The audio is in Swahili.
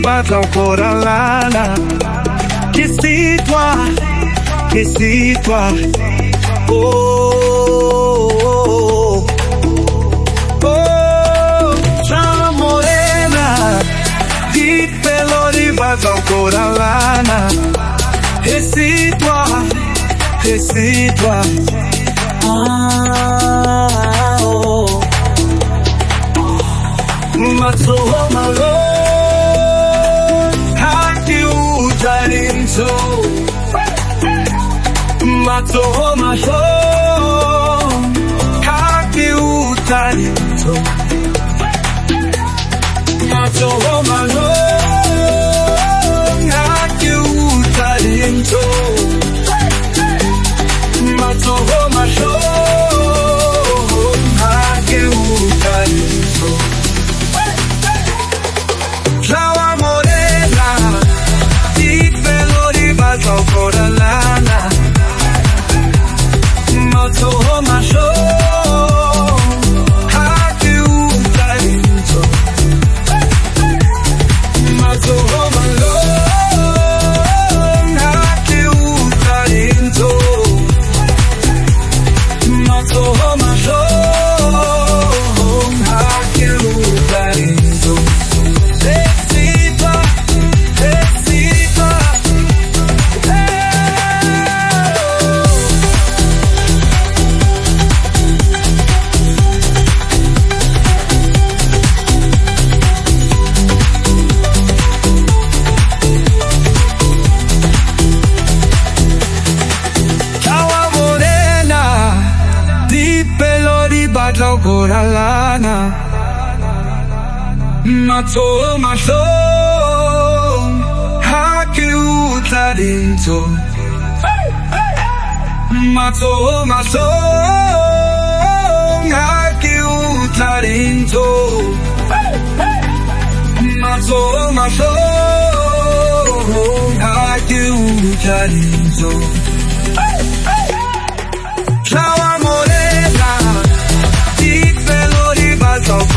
bat encore à l'ana. Que c'est toi, que c'est toi. Oh, oh, oh, ciao morena, di pelo bat encore à l'ana. Que c'est toi, que c'est toi. Ah, oh. Mato malo, haki utarinto. Mato malo, haki utarinto. Mato malo, haki utarinto. Mato malo, haki utarinto. Ancora lana, mato macho, haki utarinto, mato malo, haki utarinto, mato macho, haki utarinto. Ancora lana, mato macho, haki utarinto. Mato macho, haki utarinto. Mato macho, haki utarinto. Ciao morena, di pelo ribalto